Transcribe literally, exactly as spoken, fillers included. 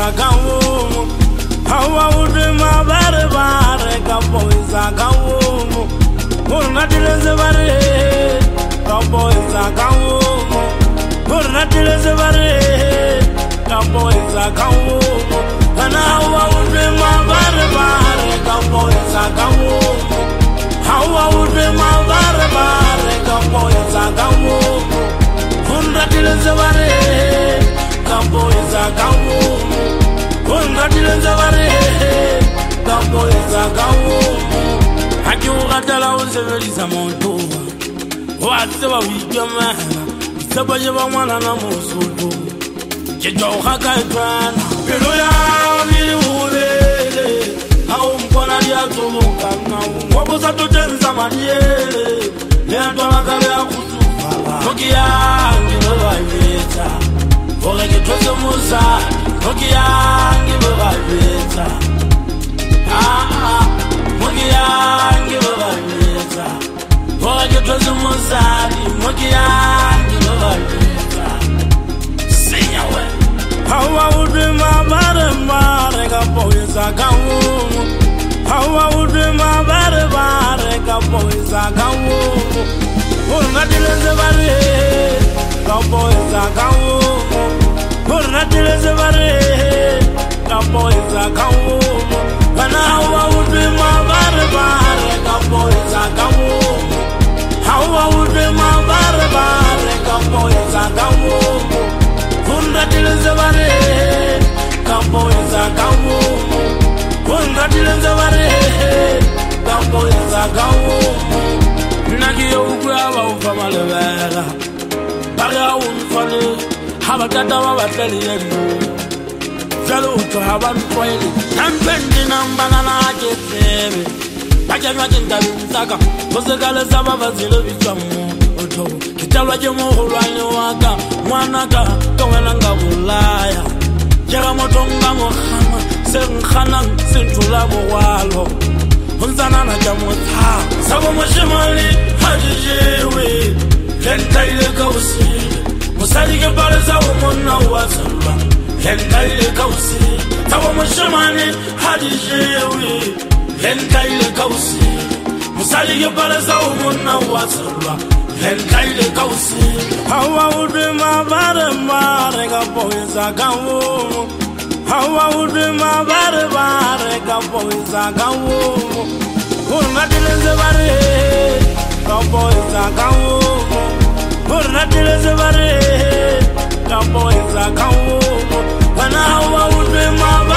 Zagawo, Hawa Udima Bare Bare, Kapo Zagawo, Murnadilazavare, Kapo Zagawo, Murnadilazavare, Kapo Zagawo, and Hawa Udima Bare Bare, Kapo Zagawo, Hawa Udima Bare Bare, Kapo Zagawo, Murnadilazavare, Kapo Zagawo. Congratulations, Kapo Zagawo. Haki ukatala usevelisa monto. Waseba wikema. Seba jeba mwana na musuto. Chejo ukakaitwana. Pero ya vili ulele. Hau mkona liya tuluka na wabusa tutenza maniele. Lea tola kare ya kutufa. Toki yangi lola iveta. Ore kitwese musa. Mogi yangi baveta, ah ah. Mogi yangi baveta, mogi tozi musari. Mogi yangi baveta, sinya we. Hawa udima bare bare kapo Zagawo. Hawa udima bare bare kapo Zagawo. Murnadilazavare kapo Zagawo. Murnadilazavare Kapo Zagawo. Kana Hawa Udima Bare Bare Kapo Zagawo. Hawa Udima Bare Bare Kapo Zagawo. Murnadilazavare Kapo Zagawo. Murnadilazavare Kapo Zagawo. Nagiyo ugwa ufamalevera Baga unfale Habakata wabateli yenu Jalo uto haban kweli Nampendi nambana na ajefebe Bajanywa jintabi msaka Kosekale sababa zile vichamu Uto Kitalwa jemu hulwani waka Mwanaka Kawenanga ulaya Jera motonga mohama Senkhana Sintula mwalo Hunzana na jamu ta Sabo mshimali Hajijewe Lenta ile kausi Musali ke baleza umona wasamba Lenta ile kausi Sabo mshimali Hajijewe Lenta ile kausi Musali ke baleza umona wasamba Lenta ile kausi Hawa udima bare bare Kapo Zagawo. Hawa udima bare bare Kapo Zagawo. Murnadilazavare Kapo Zagawo. Murnadilazavare Kapo Zagawo. Kana Hawa udima